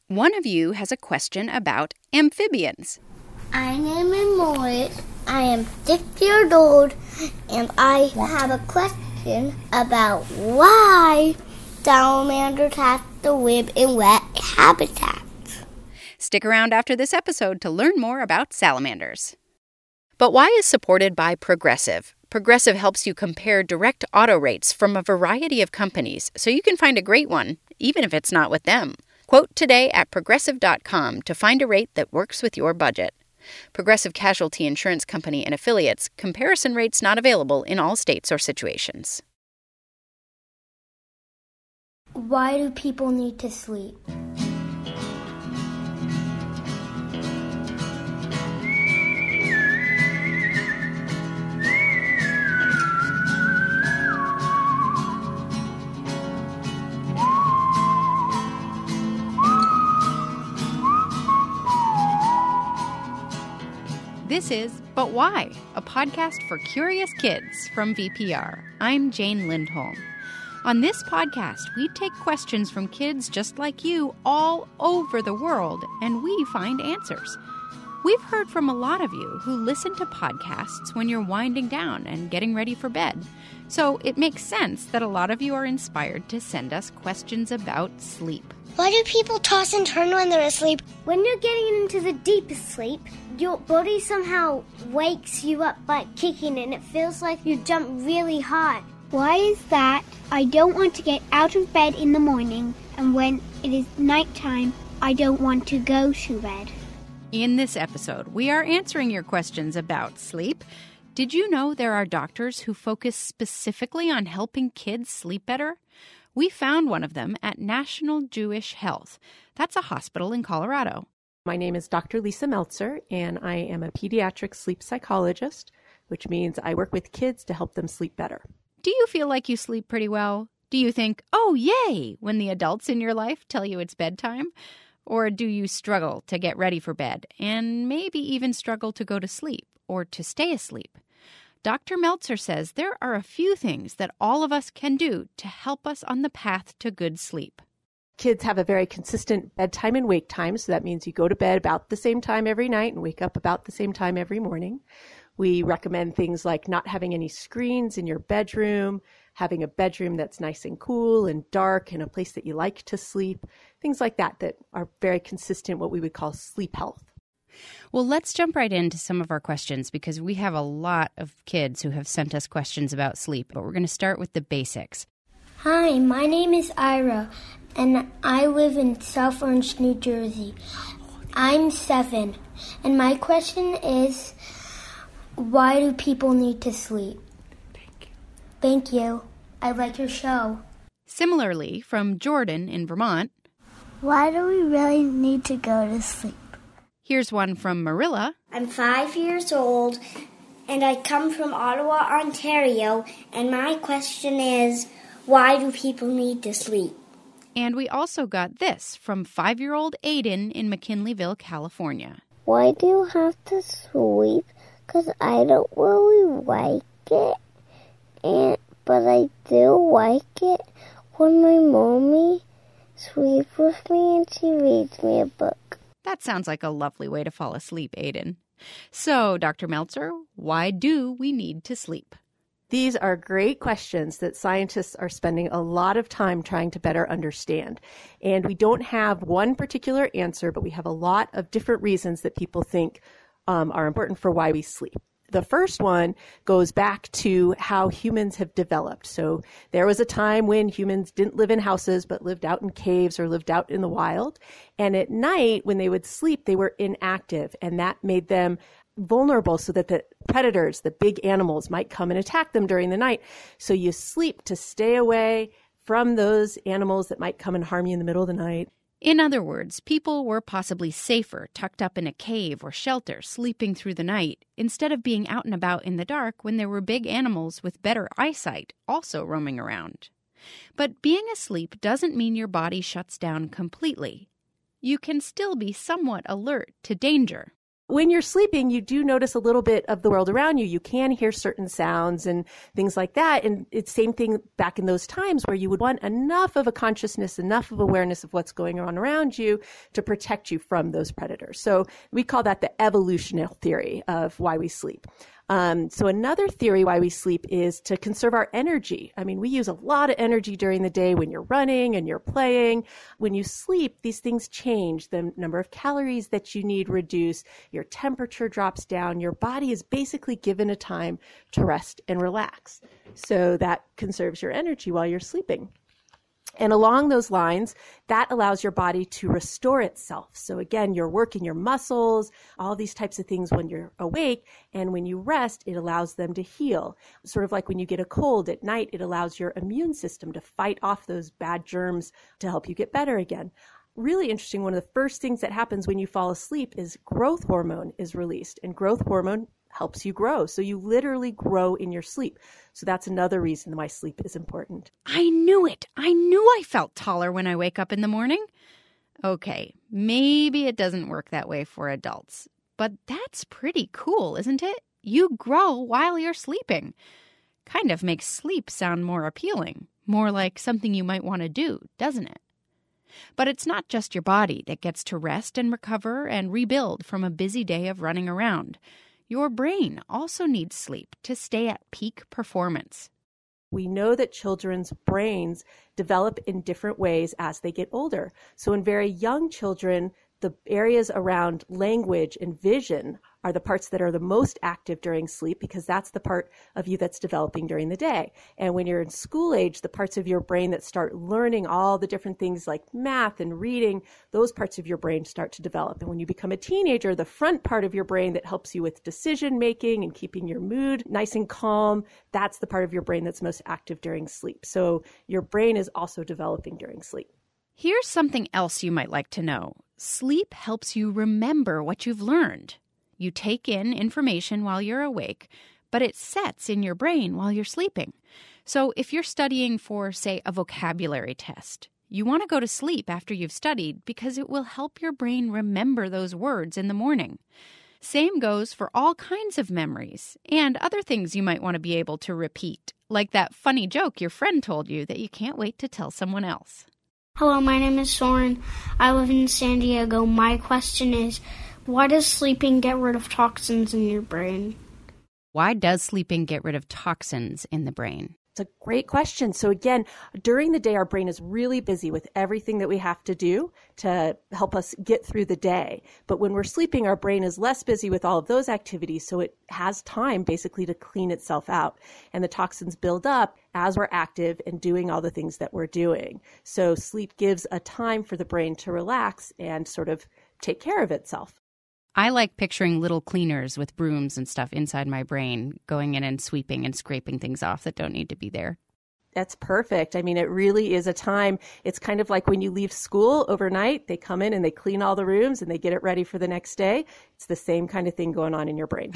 One of you has a question about amphibians. My name is Morris. I am 6 years old, and I have a question about why salamanders have to live in wet habitats. Stick around after this episode to learn more about salamanders. But Why is supported by Progressive. Progressive helps you compare direct auto rates from a variety of companies so you can find a great one, even if it's not with them. Quote today at Progressive.com to find a rate that works with your budget. Progressive Casualty Insurance Company and Affiliates. Comparison rates not available in all states or situations. Why do people need to sleep? This is But Why, a podcast for curious kids from VPR. I'm Jane Lindholm. On this podcast, we take questions from kids just like you all over the world, and we find answers. We've heard from a lot of you who listen to podcasts when you're winding down and getting ready for bed. So it makes sense that a lot of you are inspired to send us questions about sleep. Why do people toss and turn when they're asleep? When you're getting into the deepest sleep, your body somehow wakes you up by kicking and it feels like you jump really hard. Why is that? I don't want to get out of bed in the morning, and when it is nighttime, I don't want to go to bed. In this episode, we are answering your questions about sleep. Did you know there are doctors who focus specifically on helping kids sleep better? We found one of them at National Jewish Health. That's a hospital in Colorado. My name is Dr. Lisa Meltzer, and I am a pediatric sleep psychologist, which means I work with kids to help them sleep better. Do you feel like you sleep pretty well? Do you think, oh, yay, when the adults in your life tell you it's bedtime? Or do you struggle to get ready for bed and maybe even struggle to go to sleep or to stay asleep? Dr. Meltzer says there are a few things that all of us can do to help us on the path to good sleep. Kids have a very consistent bedtime and wake time, so that means you go to bed about the same time every night and wake up about the same time every morning. We recommend things like not having any screens in your bedroom, having a bedroom that's nice and cool and dark and a place that you like to sleep, things like that that are very consistent, what we would call sleep health. Well, let's jump right into some of our questions because we have a lot of kids who have sent us questions about sleep, but we're going to start with the basics. Hi, my name is Ira, and I live in South Orange, New Jersey. I'm 7, and my question is, why do people need to sleep? Thank you. I like your show. Similarly, from Jordan in Vermont. Why do we really need to go to sleep? Here's one from Marilla. I'm 5 years old, and I come from Ottawa, Ontario, and my question is, why do people need to sleep? And we also got this from 5-year-old Aiden in McKinleyville, California. Why do you have to sleep? Because I don't really like it, but I do like it when my mommy sleeps with me and she reads me a book. That sounds like a lovely way to fall asleep, Aiden. So, Dr. Meltzer, why do we need to sleep? These are great questions that scientists are spending a lot of time trying to better understand. And we don't have one particular answer, but we have a lot of different reasons that people think are important for why we sleep. The first one goes back to how humans have developed. So there was a time when humans didn't live in houses, but lived out in caves or lived out in the wild. And at night, when they would sleep, they were inactive, and that made them vulnerable so that the predators, the big animals, might come and attack them during the night. So you sleep to stay away from those animals that might come and harm you in the middle of the night. In other words, people were possibly safer tucked up in a cave or shelter, sleeping through the night, instead of being out and about in the dark when there were big animals with better eyesight also roaming around. But being asleep doesn't mean your body shuts down completely. You can still be somewhat alert to danger. When you're sleeping, you do notice a little bit of the world around you. You can hear certain sounds and things like that. And it's same thing back in those times where you would want enough of a consciousness, enough of awareness of what's going on around you to protect you from those predators. So we call that the evolutionary theory of why we sleep. So another theory why we sleep is to conserve our energy. I mean, we use a lot of energy during the day when you're running and you're playing. When you sleep, these things change. The number of calories that you need reduce, your temperature drops down. Your body is basically given a time to rest and relax. So that conserves your energy while you're sleeping. And along those lines, that allows your body to restore itself. So again, you're working your muscles, all these types of things when you're awake. And when you rest, it allows them to heal. Sort of like when you get a cold at night, it allows your immune system to fight off those bad germs to help you get better again. Really interesting, one of the first things that happens when you fall asleep is growth hormone is released. And growth hormone helps you grow. So you literally grow in your sleep. So that's another reason why sleep is important. I knew it. I knew I felt taller when I wake up in the morning. Okay, maybe it doesn't work that way for adults, but that's pretty cool, isn't it? You grow while you're sleeping. Kind of makes sleep sound more appealing, more like something you might want to do, doesn't it? But it's not just your body that gets to rest and recover and rebuild from a busy day of running around. Your brain also needs sleep to stay at peak performance. We know that children's brains develop in different ways as they get older. So in very young children, the areas around language and vision are the parts that are the most active during sleep because that's the part of you that's developing during the day. And when you're in school age, the parts of your brain that start learning all the different things like math and reading, those parts of your brain start to develop. And when you become a teenager, the front part of your brain that helps you with decision making and keeping your mood nice and calm, that's the part of your brain that's most active during sleep. So your brain is also developing during sleep. Here's something else you might like to know. Sleep helps you remember what you've learned. You take in information while you're awake, but it sets in your brain while you're sleeping. So if you're studying for, say, a vocabulary test, you want to go to sleep after you've studied because it will help your brain remember those words in the morning. Same goes for all kinds of memories and other things you might want to be able to repeat, like that funny joke your friend told you that you can't wait to tell someone else. Hello, my name is Soren. I live in San Diego. My question is, why does sleeping get rid of toxins in your brain? Why does sleeping get rid of toxins in the brain? It's a great question. So again, during the day, our brain is really busy with everything that we have to do to help us get through the day. But when we're sleeping, our brain is less busy with all of those activities. So it has time basically to clean itself out. And the toxins build up as we're active and doing all the things that we're doing. So sleep gives a time for the brain to relax and sort of take care of itself. I like picturing little cleaners with brooms and stuff inside my brain, going in and sweeping and scraping things off that don't need to be there. That's perfect. I mean, it really is a time. It's kind of like when you leave school overnight, they come in and they clean all the rooms and they get it ready for the next day. It's the same kind of thing going on in your brain.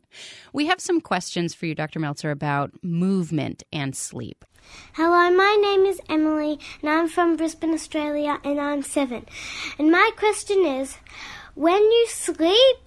We have some questions for you, Dr. Meltzer, about movement and sleep. Hello, my name is Emily, and I'm from Brisbane, Australia, and I'm 7. And my question is, when you sleep,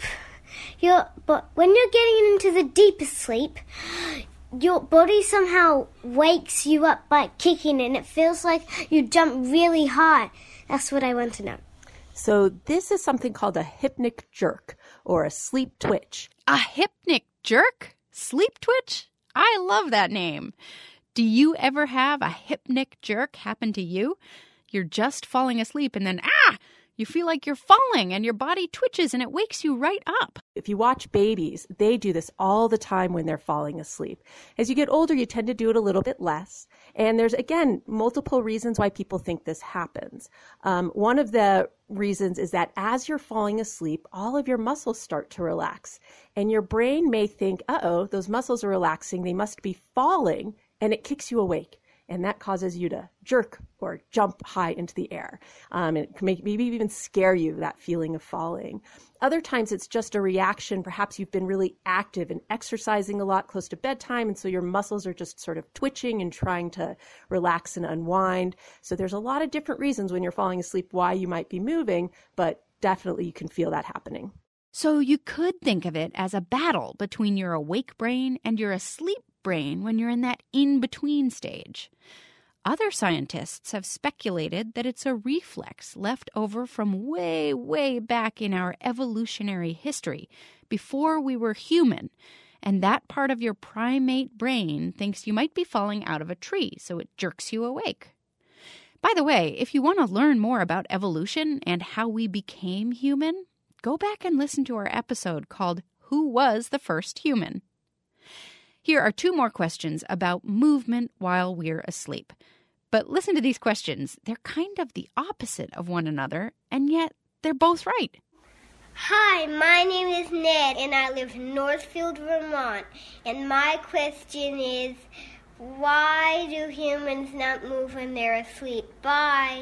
when you're getting into the deepest sleep, your body somehow wakes you up by kicking, and it feels like you jump really high. That's what I want to know. So this is something called a hypnic jerk or a sleep twitch. A hypnic jerk? Sleep twitch? I love that name. Do you ever have a hypnic jerk happen to you? You're just falling asleep and then, you feel like you're falling and your body twitches and it wakes you right up. If you watch babies, they do this all the time when they're falling asleep. As you get older, you tend to do it a little bit less. And there's, again, multiple reasons why people think this happens. One of the reasons is that as you're falling asleep, all of your muscles start to relax. And your brain may think, those muscles are relaxing. They must be falling. And it kicks you awake. And that causes you to jerk or jump high into the air. And it can maybe even scare you, that feeling of falling. Other times it's just a reaction. Perhaps you've been really active and exercising a lot close to bedtime, and so your muscles are just sort of twitching and trying to relax and unwind. So there's a lot of different reasons when you're falling asleep why you might be moving, but definitely you can feel that happening. So you could think of it as a battle between your awake brain and your asleep brain when you're in that in-between stage. Other scientists have speculated that it's a reflex left over from way, way back in our evolutionary history, before we were human, and that part of your primate brain thinks you might be falling out of a tree, so it jerks you awake. By the way, if you want to learn more about evolution and how we became human, go back and listen to our episode called Who Was the First Human? Here are 2 more questions about movement while we're asleep. But listen to these questions. They're kind of the opposite of one another, and yet they're both right. Hi, my name is Ned, and I live in Northfield, Vermont. And my question is, why do humans not move when they're asleep? Bye.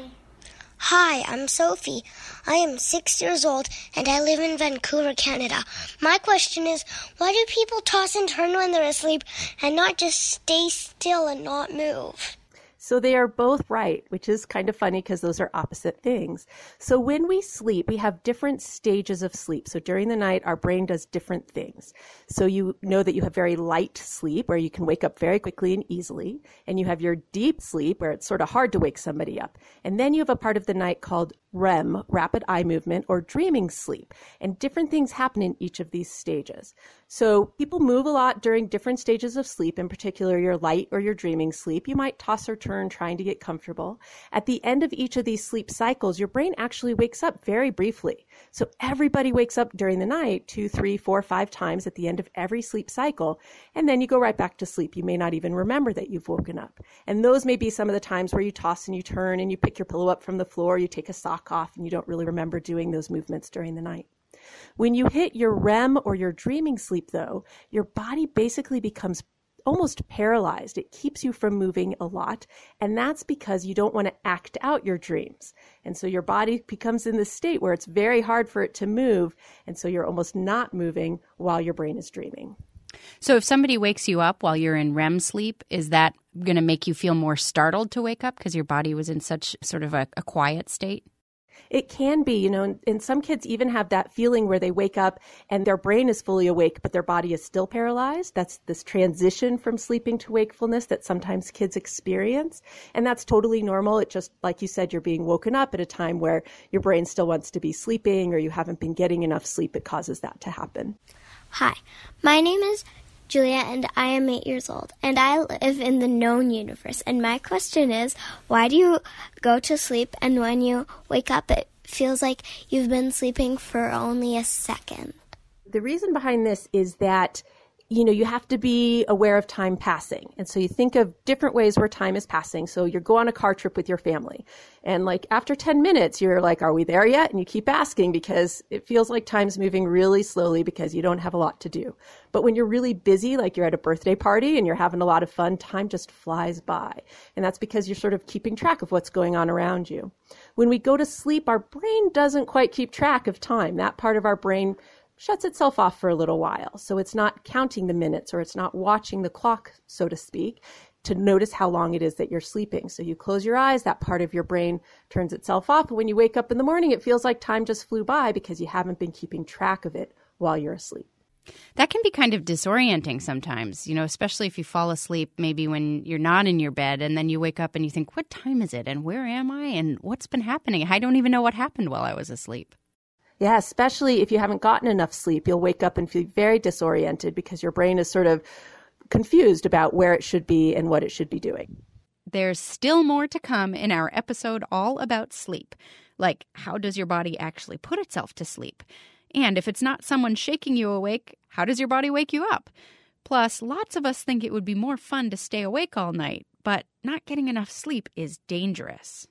Hi, I'm Sophie. I am 6 years old, and I live in Vancouver, Canada. My question is, why do people toss and turn when they're asleep and not just stay still and not move? So they are both right, which is kind of funny because those are opposite things. So when we sleep, we have different stages of sleep. So during the night, our brain does different things. So you know that you have very light sleep where you can wake up very quickly and easily. And you have your deep sleep where it's sort of hard to wake somebody up. And then you have a part of the night called REM, rapid eye movement, or dreaming sleep. And different things happen in each of these stages. So people move a lot during different stages of sleep, in particular your light or your dreaming sleep. You might toss or turn trying to get comfortable. At the end of each of these sleep cycles, your brain actually wakes up very briefly. So everybody wakes up during the night 2, 3, 4, 5 times at the end of every sleep cycle, and then you go right back to sleep. You may not even remember that you've woken up. And those may be some of the times where you toss and you turn and you pick your pillow up from the floor, you take a sock off, and you don't really remember doing those movements during the night. When you hit your REM or your dreaming sleep, though, your body basically becomes almost paralyzed. It keeps you from moving a lot, and that's because you don't want to act out your dreams. And so your body becomes in this state where it's very hard for it to move, and so you're almost not moving while your brain is dreaming. So if somebody wakes you up while you're in REM sleep, is that going to make you feel more startled to wake up because your body was in such sort of a quiet state? It can be, and some kids even have that feeling where they wake up and their brain is fully awake, but their body is still paralyzed. That's this transition from sleeping to wakefulness that sometimes kids experience. And that's totally normal. It just, like you said, you're being woken up at a time where your brain still wants to be sleeping or you haven't been getting enough sleep. It causes that to happen. Hi, my name is Julia, and I am 8 years old, and I live in the known universe. And my question is, why do you go to sleep, and when you wake up, it feels like you've been sleeping for only a second? The reason behind this is that you have to be aware of time passing. And so you think of different ways where time is passing. So you go on a car trip with your family. And after 10 minutes, you're like, are we there yet? And you keep asking because it feels like time's moving really slowly because you don't have a lot to do. But when you're really busy, like you're at a birthday party and you're having a lot of fun, time just flies by. And that's because you're sort of keeping track of what's going on around you. When we go to sleep, our brain doesn't quite keep track of time. That part of our brain shuts itself off for a little while. So it's not counting the minutes or it's not watching the clock, so to speak, to notice how long it is that you're sleeping. So you close your eyes, that part of your brain turns itself off. And when you wake up in the morning, it feels like time just flew by because you haven't been keeping track of it while you're asleep. That can be kind of disorienting sometimes, especially if you fall asleep maybe when you're not in your bed and then you wake up and you think, what time is it and where am I and what's been happening? I don't even know what happened while I was asleep. Yeah, especially if you haven't gotten enough sleep, you'll wake up and feel very disoriented because your brain is sort of confused about where it should be and what it should be doing. There's still more to come in our episode all about sleep, like how does your body actually put itself to sleep? And if it's not someone shaking you awake, how does your body wake you up? Plus, lots of us think it would be more fun to stay awake all night, but not getting enough sleep is dangerous.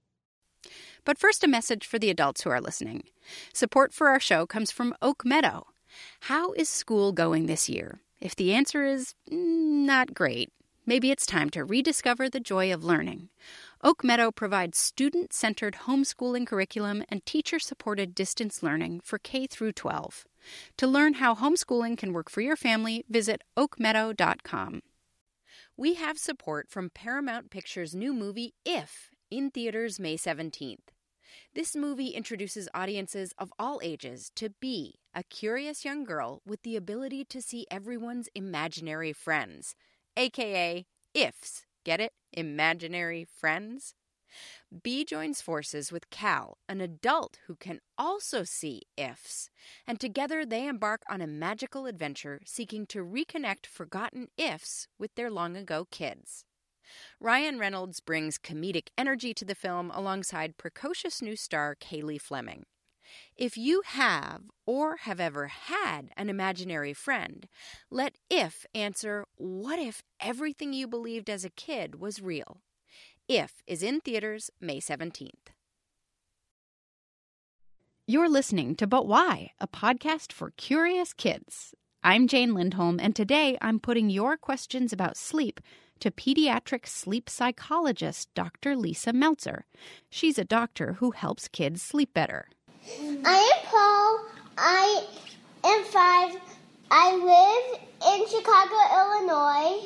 But first, a message for the adults who are listening. Support for our show comes from Oak Meadow. How is school going this year? If the answer is not great, maybe it's time to rediscover the joy of learning. Oak Meadow provides student-centered homeschooling curriculum and teacher-supported distance learning for K through 12. To learn how homeschooling can work for your family, visit oakmeadow.com. We have support from Paramount Pictures' new movie, If, in theaters May 17th. This movie introduces audiences of all ages to Be, a curious young girl with the ability to see everyone's imaginary friends, aka IFs. Get it? Imaginary friends? Bee joins forces with Cal, an adult who can also see IFs, and together they embark on a magical adventure seeking to reconnect forgotten IFs with their long-ago kids. Ryan Reynolds brings comedic energy to the film alongside precocious new star Kaylee Fleming. If you have or have ever had an imaginary friend, let IF answer, what if everything you believed as a kid was real? IF is in theaters May 17th. You're listening to But Why, a podcast for curious kids. I'm Jane Lindholm, and today I'm putting your questions about sleep to pediatric sleep psychologist Dr. Lisa Meltzer. She's a doctor who helps kids sleep better. I am Paul. I am 5. I live in Chicago, Illinois.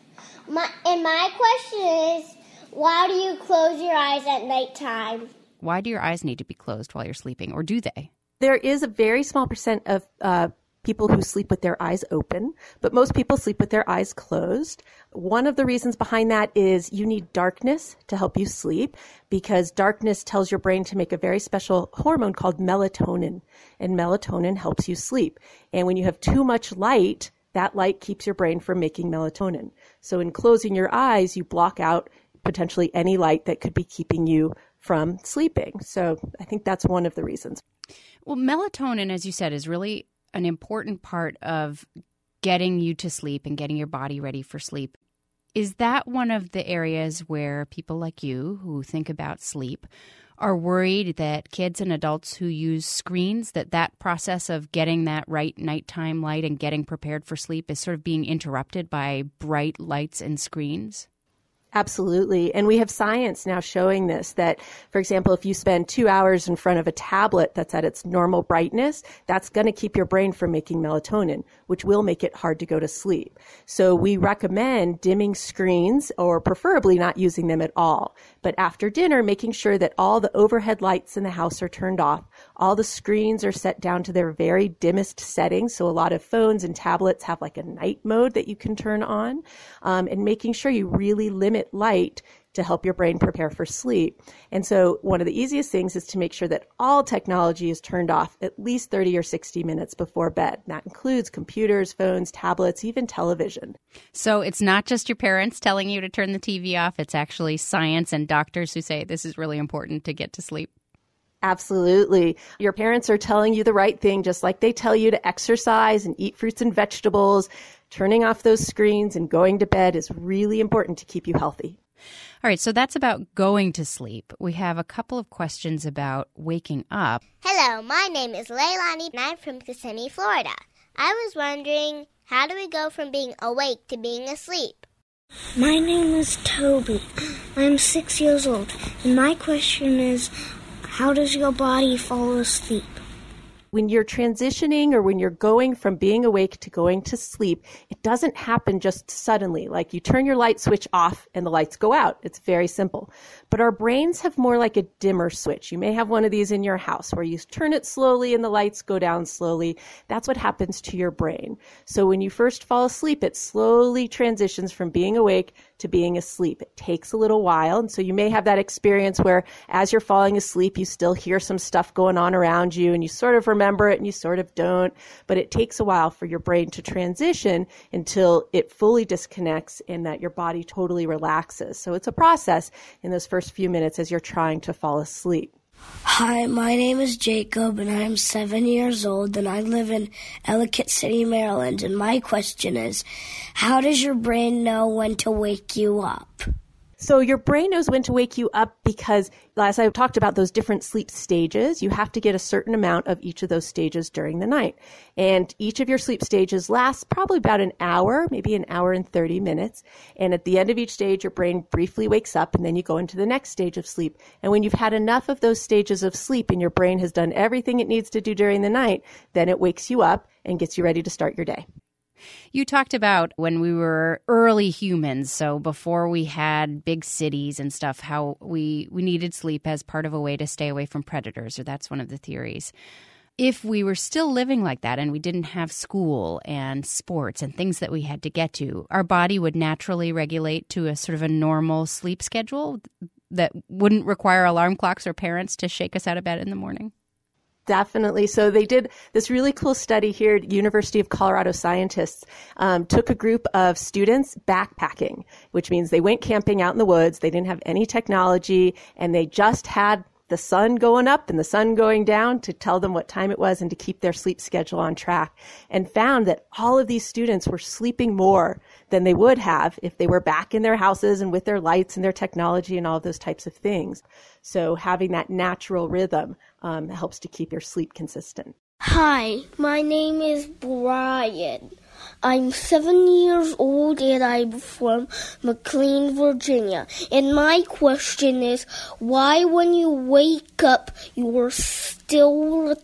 My question is, why do you close your eyes at nighttime? Why do your eyes need to be closed while you're sleeping, or do they? There is a very small percent of people who sleep with their eyes open, but most people sleep with their eyes closed. One of the reasons behind that is you need darkness to help you sleep, because darkness tells your brain to make a very special hormone called melatonin, and melatonin helps you sleep. And when you have too much light, that light keeps your brain from making melatonin. So in closing your eyes, you block out potentially any light that could be keeping you from sleeping. So I think that's one of the reasons. Well, melatonin, as you said, is really an important part of getting you to sleep and getting your body ready for sleep. Is that one of the areas where people like you who think about sleep are worried that kids and adults who use screens, that process of getting that right nighttime light and getting prepared for sleep is sort of being interrupted by bright lights and screens? Absolutely. And we have science now showing this, that, for example, if you spend 2 hours in front of a tablet that's at its normal brightness, that's going to keep your brain from making melatonin, which will make it hard to go to sleep. So we recommend dimming screens, or preferably not using them at all. But after dinner, making sure that all the overhead lights in the house are turned off. All the screens are set down to their very dimmest settings. So a lot of phones and tablets have like a night mode that you can turn on, and making sure you really limit light to help your brain prepare for sleep. And so one of the easiest things is to make sure that all technology is turned off at least 30 or 60 minutes before bed. That includes computers, phones, tablets, even television. So it's not just your parents telling you to turn the TV off. It's actually science and doctors who say this is really important to get to sleep. Absolutely. Your parents are telling you the right thing, just like they tell you to exercise and eat fruits and vegetables. Turning off those screens and going to bed is really important to keep you healthy. All right, so that's about going to sleep. We have a couple of questions about waking up. Hello, my name is Leilani, and I'm from Kissimmee, Florida. I was wondering, how do we go from being awake to being asleep? My name is Toby. I'm 6 years old, and my question is, how does your body fall asleep? When you're transitioning or when you're going from being awake to going to sleep, it doesn't happen just suddenly. Like you turn your light switch off and the lights go out. It's very simple. But our brains have more like a dimmer switch. You may have one of these in your house where you turn it slowly and the lights go down slowly. That's what happens to your brain. So when you first fall asleep, it slowly transitions from being awake to being asleep. It takes a little while. And so you may have that experience where as you're falling asleep, you still hear some stuff going on around you and you sort of remember it and you sort of don't. But it takes a while for your brain to transition until it fully disconnects and that your body totally relaxes. So it's a process in those first few minutes as you're trying to fall asleep. Hi, my name is Jacob, and I'm 7 years old, and I live in Ellicott City, Maryland, and my question is, how does your brain know when to wake you up? So your brain knows when to wake you up because, as I talked about those different sleep stages, you have to get a certain amount of each of those stages during the night. And each of your sleep stages lasts probably about an hour, maybe an hour and 30 minutes. And at the end of each stage, your brain briefly wakes up and then you go into the next stage of sleep. And when you've had enough of those stages of sleep and your brain has done everything it needs to do during the night, then it wakes you up and gets you ready to start your day. You talked about when we were early humans, so before we had big cities and stuff, how we needed sleep as part of a way to stay away from predators, or that's one of the theories. If we were still living like that and we didn't have school and sports and things that we had to get to, our body would naturally regulate to a sort of a normal sleep schedule that wouldn't require alarm clocks or parents to shake us out of bed in the morning. Definitely. So they did this really cool study here at University of Colorado. Scientists took a group of students backpacking, which means they went camping out in the woods. They didn't have any technology, and they just had the sun going up and the sun going down to tell them what time it was and to keep their sleep schedule on track, and found that all of these students were sleeping more than they would have if they were back in their houses and with their lights and their technology and all those types of things. So having that natural rhythm helps to keep your sleep consistent. Hi, my name is Brian. I'm 7 years old and I'm from McLean, Virginia. And my question is, why when you wake up, you're still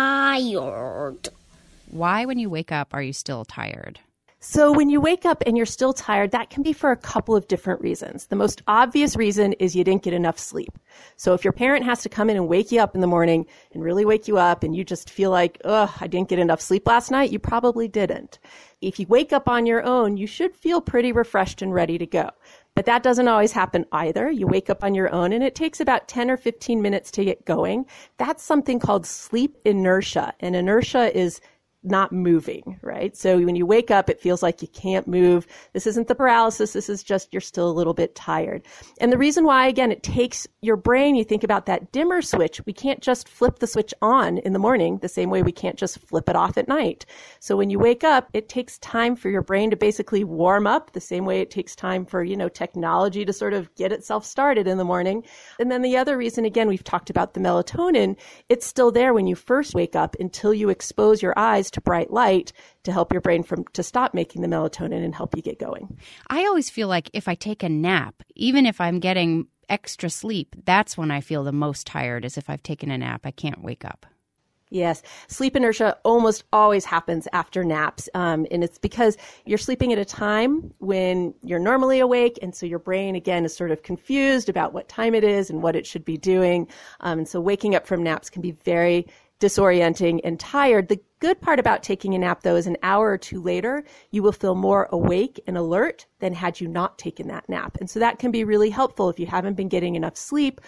tired? Why when you wake up are you still tired? So when you wake up and you're still tired, that can be for a couple of different reasons. The most obvious reason is you didn't get enough sleep. So if your parent has to come in and wake you up in the morning and really wake you up and you just feel like, I didn't get enough sleep last night, you probably didn't. If you wake up on your own, you should feel pretty refreshed and ready to go. But that doesn't always happen either. You wake up on your own and it takes about 10 or 15 minutes to get going. That's something called sleep inertia. And inertia is not moving, right? So when you wake up, it feels like you can't move. This isn't the paralysis. This is just you're still a little bit tired. And the reason why, again, it takes your brain, you think about that dimmer switch. We can't just flip the switch on in the morning the same way we can't just flip it off at night. So when you wake up, it takes time for your brain to basically warm up the same way it takes time for, technology to sort of get itself started in the morning. And then the other reason, again, we've talked about the melatonin. It's still there when you first wake up until you expose your eyes to bright light to help your brain to stop making the melatonin and help you get going. I always feel like if I take a nap, even if I'm getting extra sleep, that's when I feel the most tired, is if I've taken a nap. I can't wake up. Yes. Sleep inertia almost always happens after naps. And it's because you're sleeping at a time when you're normally awake. And so your brain, again, is sort of confused about what time it is and what it should be doing. And so waking up from naps can be very disorienting and tired. The good part about taking a nap, though, is an hour or two later, you will feel more awake and alert than had you not taken that nap. And so that can be really helpful if you haven't been getting enough sleep,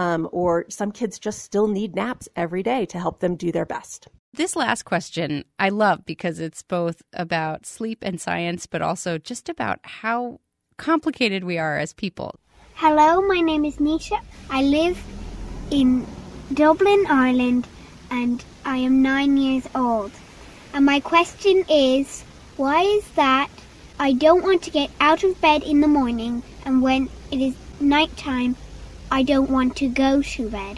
or some kids just still need naps every day to help them do their best. This last question I love because it's both about sleep and science, but also just about how complicated we are as people. Hello, my name is Nisha. I live in Dublin, Ireland, and I am 9 years old. And my question is, why is that I don't want to get out of bed in the morning, and when it is nighttime, I don't want to go to bed?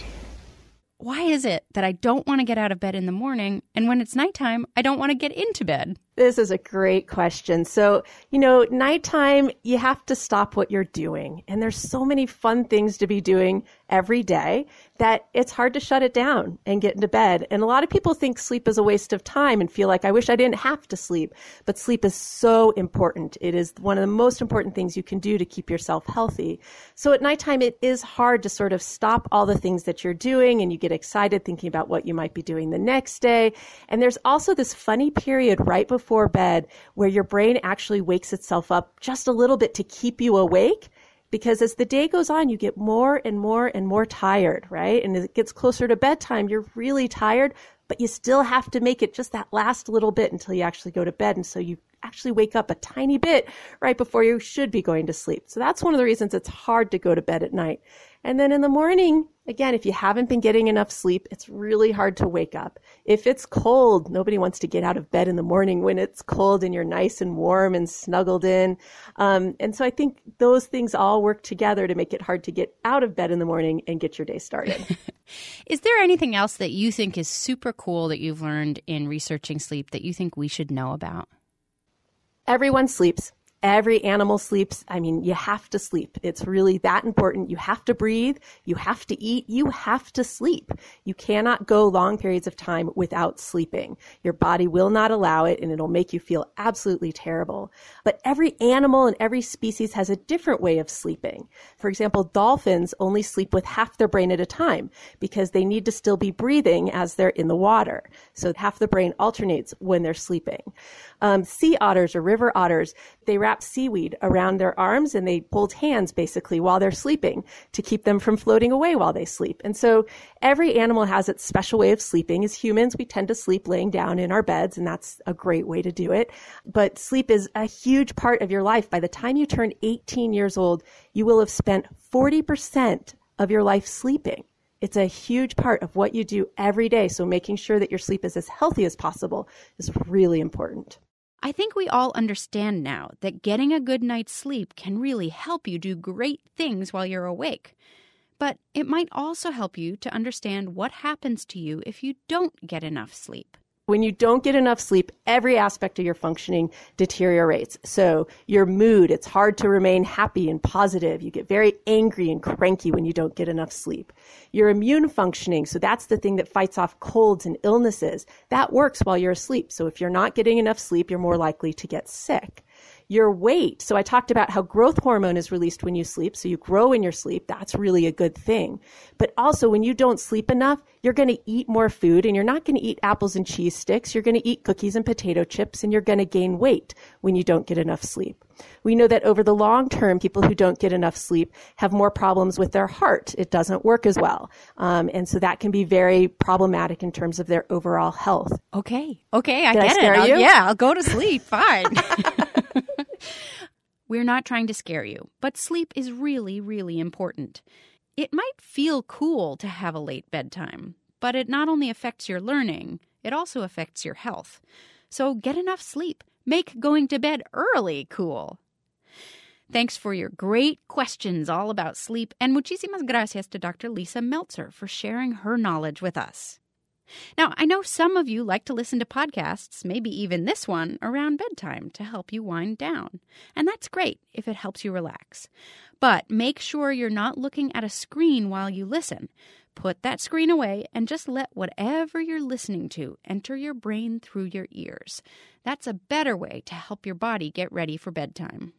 Why is it that I don't want to get out of bed in the morning, and when it's nighttime, I don't want to get into bed? This is a great question. So, nighttime, you have to stop what you're doing. And there's so many fun things to be doing every day that it's hard to shut it down and get into bed. And a lot of people think sleep is a waste of time and feel like, I wish I didn't have to sleep. But sleep is so important. It is one of the most important things you can do to keep yourself healthy. So at nighttime, it is hard to sort of stop all the things that you're doing, and you get excited thinking about what you might be doing the next day. And there's also this funny period right before bed where your brain actually wakes itself up just a little bit to keep you awake, because as the day goes on, you get more and more and more tired, right? And as it gets closer to bedtime, you're really tired, but you still have to make it just that last little bit until you actually go to bed. And so you actually wake up a tiny bit right before you should be going to sleep. So that's one of the reasons it's hard to go to bed at night. And then in the morning, again, if you haven't been getting enough sleep, it's really hard to wake up. If it's cold, nobody wants to get out of bed in the morning when it's cold and you're nice and warm and snuggled in. And so I think those things all work together to make it hard to get out of bed in the morning and get your day started. Is there anything else that you think is super cool that you've learned in researching sleep that you think we should know about? Everyone sleeps. Every animal sleeps. I mean, you have to sleep. It's really that important. You have to breathe. You have to eat. You have to sleep. You cannot go long periods of time without sleeping. Your body will not allow it, and it'll make you feel absolutely terrible. But every animal and every species has a different way of sleeping. For example, dolphins only sleep with half their brain at a time because they need to still be breathing as they're in the water. So half the brain alternates when they're sleeping. Sea otters or river otters, they wrap seaweed around their arms and they hold hands basically while they're sleeping to keep them from floating away while they sleep. And so every animal has its special way of sleeping. As humans, we tend to sleep laying down in our beds, and that's a great way to do it. But sleep is a huge part of your life. By the time you turn 18 years old, you will have spent 40% of your life sleeping. It's a huge part of what you do every day. So making sure that your sleep is as healthy as possible is really important. I think we all understand now that getting a good night's sleep can really help you do great things while you're awake. But it might also help you to understand what happens to you if you don't get enough sleep. When you don't get enough sleep, every aspect of your functioning deteriorates. So your mood, it's hard to remain happy and positive. You get very angry and cranky when you don't get enough sleep. Your immune functioning, so that's the thing that fights off colds and illnesses, that works while you're asleep. So if you're not getting enough sleep, you're more likely to get sick. Your weight. So I talked about how growth hormone is released when you sleep. So you grow in your sleep. That's really a good thing. But also when you don't sleep enough, you're going to eat more food, and you're not going to eat apples and cheese sticks. You're going to eat cookies and potato chips, and you're going to gain weight when you don't get enough sleep. We know that over the long term, people who don't get enough sleep have more problems with their heart. It doesn't work as well. And so that can be very problematic in terms of their overall health. Okay, I get I scare it. you? I'll go to sleep. Fine. We're not trying to scare you, but sleep is really, really important. It might feel cool to have a late bedtime, but it not only affects your learning, it also affects your health. So get enough sleep. Make going to bed early cool. Thanks for your great questions all about sleep, and muchísimas gracias to Dr. Lisa Meltzer for sharing her knowledge with us. Now, I know some of you like to listen to podcasts, maybe even this one, around bedtime to help you wind down. And that's great if it helps you relax. But make sure you're not looking at a screen while you listen. Put that screen away and just let whatever you're listening to enter your brain through your ears. That's a better way to help your body get ready for bedtime.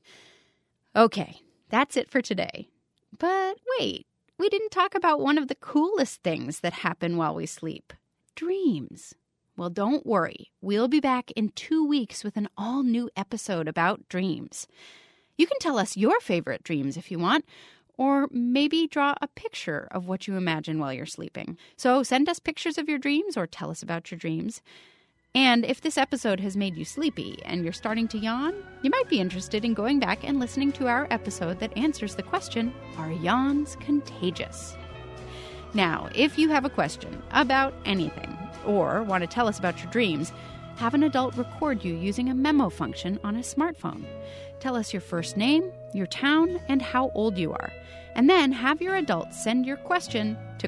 Okay, that's it for today. But wait. We didn't talk about one of the coolest things that happen while we sleep. Dreams. Well, don't worry. We'll be back in 2 weeks with an all-new episode about dreams. You can tell us your favorite dreams if you want, or maybe draw a picture of what you imagine while you're sleeping. So send us pictures of your dreams or tell us about your dreams. And if this episode has made you sleepy and you're starting to yawn, you might be interested in going back and listening to our episode that answers the question, are yawns contagious? Now, if you have a question about anything or want to tell us about your dreams, have an adult record you using a memo function on a smartphone. Tell us your first name, your town, and how old you are. And then have your adult send your question to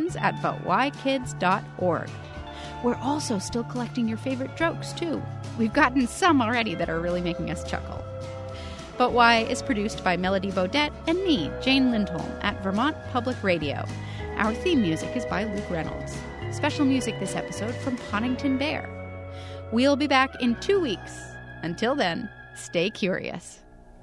questions@butwhykids.org. We're also still collecting your favorite jokes, too. We've gotten some already that are really making us chuckle. But Why is produced by Melody Bodette and me, Jane Lindholm, at Vermont Public Radio. Our theme music is by Luke Reynolds. Special music this episode from Poddington Bear. We'll be back in 2 weeks. Until then, stay curious.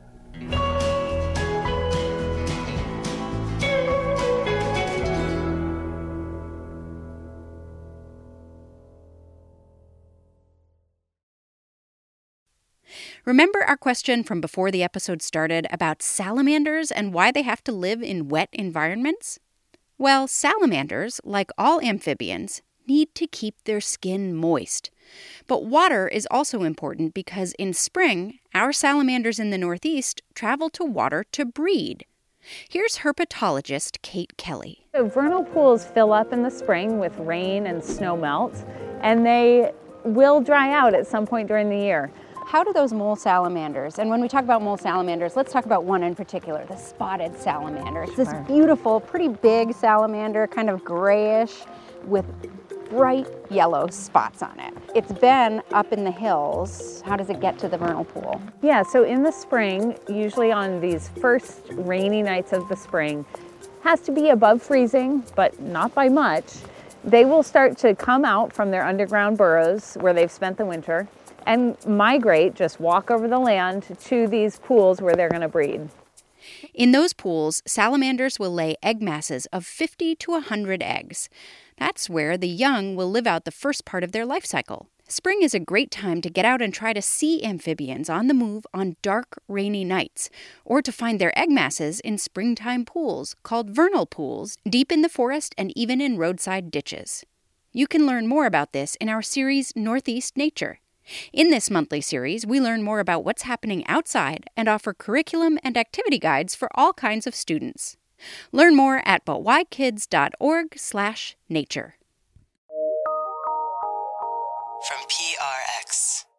Remember our question from before the episode started about salamanders and why they have to live in wet environments? Well, salamanders, like all amphibians, need to keep their skin moist. But water is also important because in spring, our salamanders in the Northeast travel to water to breed. Here's herpetologist Kate Kelly. So vernal pools fill up in the spring with rain and snow melt, and they will dry out at some point during the year. How do those mole salamanders, and when we talk about mole salamanders, let's talk about one in particular, the spotted salamander. It's this beautiful, pretty big salamander, kind of grayish with bright yellow spots on it. It's been up in the hills. How does it get to the vernal pool? Yeah, so in the spring, usually on these first rainy nights of the spring, has to be above freezing, but not by much. They will start to come out from their underground burrows where they've spent the winter and migrate, just walk over the land to these pools where they're going to breed. In those pools, salamanders will lay egg masses of 50 to 100 eggs. That's where the young will live out the first part of their life cycle. Spring is a great time to get out and try to see amphibians on the move on dark, rainy nights, or to find their egg masses in springtime pools called vernal pools, deep in the forest and even in roadside ditches. You can learn more about this in our series Northeast Nature. In this monthly series, we learn more about what's happening outside and offer curriculum and activity guides for all kinds of students. Learn more at butwhykids.org/nature. From PRX.